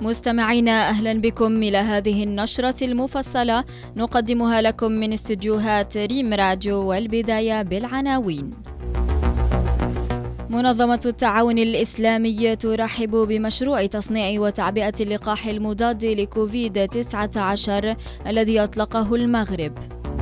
مستمعينا أهلا بكم إلى هذه النشرة المفصلة نقدمها لكم من استديوهات ريم راديو، والبداية بالعناوين. منظمة التعاون الإسلامي ترحب بمشروع تصنيع وتعبئة اللقاح المضاد لكوفيد-19 الذي أطلقه المغرب.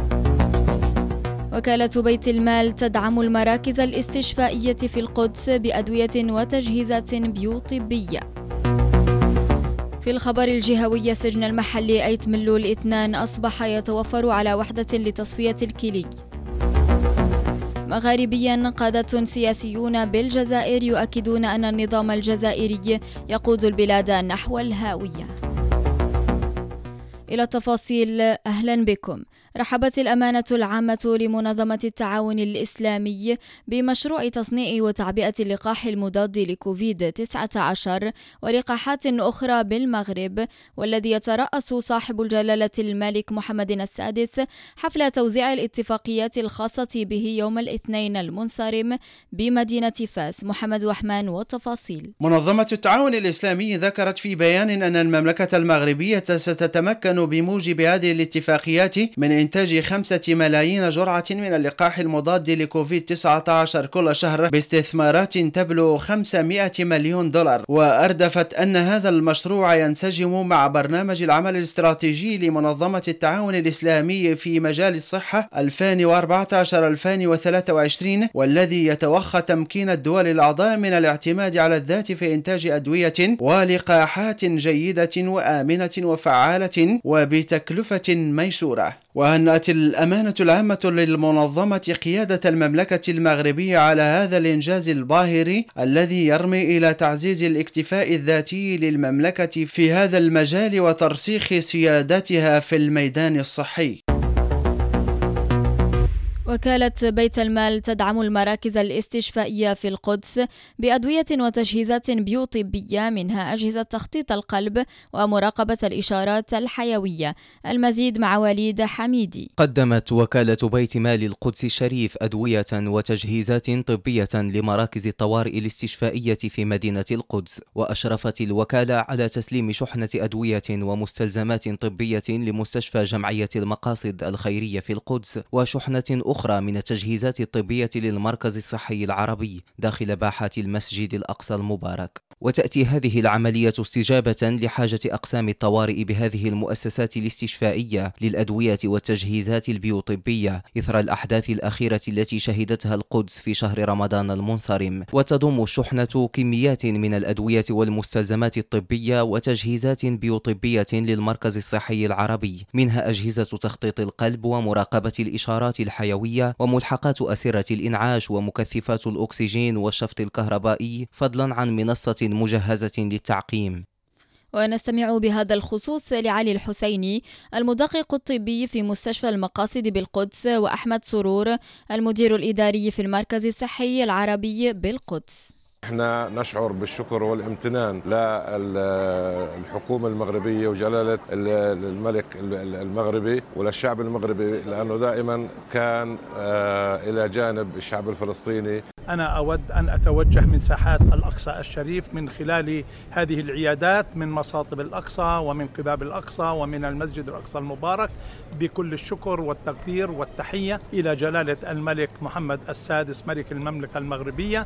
وكالة بيت المال تدعم المراكز الاستشفائية في القدس بأدوية وتجهيزات بيوطبية. في الخبر الجهوي، السجن المحلي أيت ملول 2 أصبح يتوفر على وحدة لتصفية الكلي. مغاربيا، قادة سياسيون بالجزائر يؤكدون أن النظام الجزائري يقود البلاد نحو الهاوية. إلى التفاصيل، أهلا بكم. رحبت الأمانة العامة لمنظمة التعاون الإسلامي بمشروع تصنيع وتعبئة اللقاح المضاد لكوفيد-19 ولقاحات أخرى بالمغرب، والذي يترأس صاحب الجلالة الملك محمد السادس حفل توزيع الاتفاقيات الخاصة به يوم الاثنين المنصرم بمدينة فاس. محمد وحمان والتفاصيل. منظمة التعاون الإسلامي ذكرت في بيان أن المملكة المغربية ستتمكن بموجب هذه الاتفاقيات من إنتاج 5 ملايين جرعة من اللقاح المضاد لكوفيد-19 كل شهر باستثمارات تبلغ 500 مليون دولار. وأردفت أن هذا المشروع ينسجم مع برنامج العمل الاستراتيجي لمنظمة التعاون الإسلامي في مجال الصحة 2014-2023، والذي يتوخى تمكين الدول الأعضاء من الاعتماد على الذات في إنتاج أدوية ولقاحات جيدة وآمنة وفعالة وبتكلفة ميسورة. وهنأت الأمانة العامة للمنظمة قيادة المملكة المغربية على هذا الإنجاز الباهر الذي يرمي إلى تعزيز الاكتفاء الذاتي للمملكة في هذا المجال وترسيخ سيادتها في الميدان الصحي. وكالة بيت المال تدعم المراكز الاستشفائية في القدس بأدوية وتجهيزات بيوطبية، منها أجهزة تخطيط القلب ومراقبة الإشارات الحيوية. المزيد مع وليد حميدي. قدمت وكالة بيت مال القدس الشريف أدوية وتجهيزات طبية لمراكز الطوارئ الاستشفائية في مدينة القدس، وأشرفت الوكالة على تسليم شحنة أدوية ومستلزمات طبية لمستشفى جمعية المقاصد الخيرية في القدس، وشحنة أخرى من التجهيزات الطبية للمركز الصحي العربي داخل باحات المسجد الأقصى المبارك. وتأتي هذه العملية استجابة لحاجة أقسام الطوارئ بهذه المؤسسات الاستشفائية للأدوية والتجهيزات البيوطبية إثر الأحداث الأخيرة التي شهدتها القدس في شهر رمضان المنصرم. وتضم الشحنة كميات من الأدوية والمستلزمات الطبية وتجهيزات بيوطبية للمركز الصحي العربي، منها أجهزة تخطيط القلب ومراقبة الإشارات الحيوية وملحقات أسرة الإنعاش ومكثفات الأكسجين والشفط الكهربائي، فضلا عن منصة مجهزة للتعقيم. ونستمع بهذا الخصوص لعلي الحسيني المدقق الطبي في مستشفى المقاصد بالقدس، وأحمد سرور المدير الإداري في المركز الصحي العربي بالقدس. احنا نشعر بالشكر والامتنان للحكومة المغربية وجلالة الملك المغربي وللشعب المغربي، لأنه دائما كان إلى جانب الشعب الفلسطيني. أنا أود أن أتوجه من ساحات الأقصى الشريف من خلال هذه العيادات من مصاطب الأقصى ومن قباب الأقصى ومن المسجد الأقصى المبارك بكل الشكر والتقدير والتحية إلى جلالة الملك محمد السادس ملك المملكة المغربية.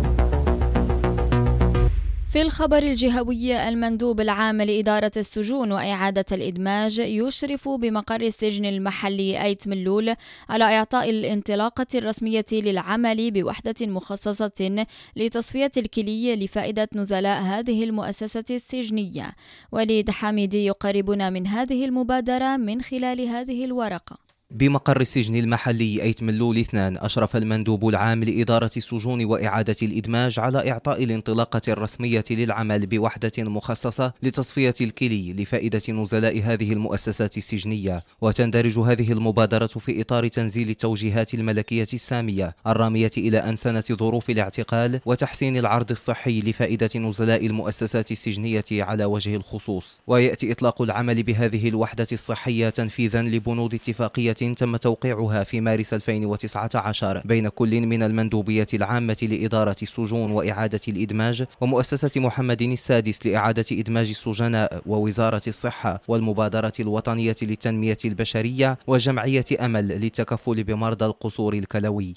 في الخبر الجهوي، المندوب العام لإدارة السجون وإعادة الإدماج يشرف بمقر السجن المحلي أيت ملول على إعطاء الانطلاقة الرسمية للعمل بوحدة مخصصة لتصفية الكلي لفائدة نزلاء هذه المؤسسة السجنية. وليد حميدي يقربنا من هذه المبادرة من خلال هذه الورقة. بمقر السجن المحلي أيت ملول 2 أشرف المندوب العام لإدارة السجون وإعادة الإدماج على إعطاء الانطلاقة الرسمية للعمل بوحدة مخصصة لتصفية الكلي لفائدة نزلاء هذه المؤسسات السجنية. وتندرج هذه المبادرة في إطار تنزيل التوجيهات الملكية السامية الرامية إلى أنسنة ظروف الاعتقال وتحسين العرض الصحي لفائدة نزلاء المؤسسات السجنية على وجه الخصوص. ويأتي إطلاق العمل بهذه الوحدة الصحية تنفيذا لبنود اتفاقية تم توقيعها في مارس 2019 بين كل من المندوبية العامة لإدارة السجون وإعادة الإدماج ومؤسسة محمد السادس لإعادة إدماج السجناء ووزارة الصحة والمبادرة الوطنية للتنمية البشرية وجمعية أمل للتكفل بمرضى القصور الكلوي.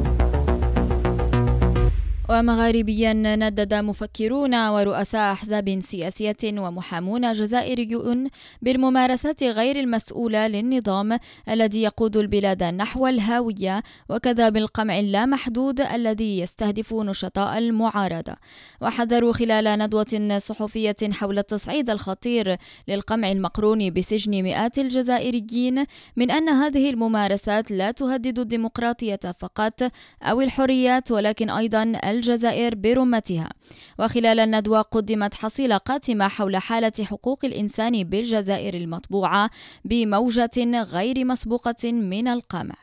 ومغاربيا ندد مفكرون ورؤساء أحزاب سياسية ومحامون جزائريون بالممارسات غير المسؤولة للنظام الذي يقود البلاد نحو الهاوية، وكذا بالقمع اللامحدود الذي يستهدف نشطاء المعارضة. وحذروا خلال ندوة صحفية حول التصعيد الخطير للقمع المقرون بسجن مئات الجزائريين من أن هذه الممارسات لا تهدد الديمقراطية فقط أو الحريات، ولكن أيضا الجزائر برمتها. وخلال الندوة قدمت حصيلة قاتمة حول حالة حقوق الإنسان بالجزائر المطبوعة بموجة غير مسبوقة من القمع.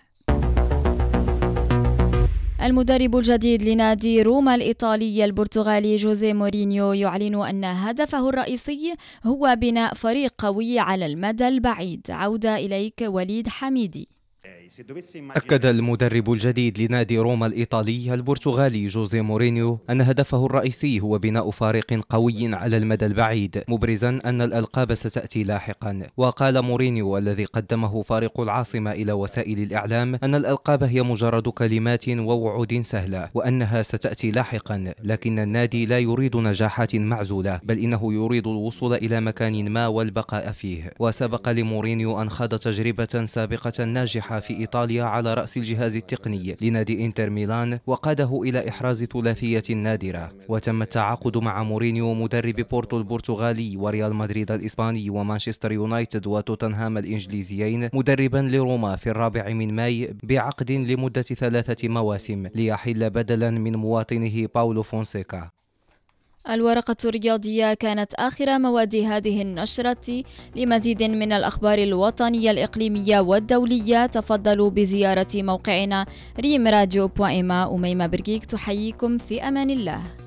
المدرب الجديد لنادي روما الإيطالي البرتغالي جوزيه مورينيو يعلن أن هدفه الرئيسي هو بناء فريق قوي على المدى البعيد. عودة إليك وليد حميدي. أكد المدرب الجديد لنادي روما الإيطالي البرتغالي جوزيه مورينيو أن هدفه الرئيسي هو بناء فريق قوي على المدى البعيد، مبرزا أن الألقاب ستأتي لاحقا. وقال مورينيو الذي قدمه فريق العاصمة إلى وسائل الإعلام أن الألقاب هي مجرد كلمات ووعود سهلة وأنها ستأتي لاحقا، لكن النادي لا يريد نجاحات معزولة، بل إنه يريد الوصول إلى مكان ما والبقاء فيه. وسبق لمورينيو أن خاض تجربة سابقة ناجحة في إيطاليا على رأس الجهاز التقني لنادي إنتر ميلان وقاده إلى إحراز ثلاثية نادرة. وتم التعاقد مع مورينيو مدرب بورتو البرتغالي وريال مدريد الإسباني ومانشستر يونايتد وتوتنهام الإنجليزيين مدربا لروما في 4 ماي بعقد لمدة 3 مواسم ليحل بدلا من مواطنه باولو فونسيكا. الورقة الرياضية كانت آخر مواد هذه النشرة. لمزيد من الأخبار الوطنية الإقليمية والدولية تفضلوا بزيارة موقعنا ريم راديو.ma. أميمة برقيق تحييكم في أمان الله.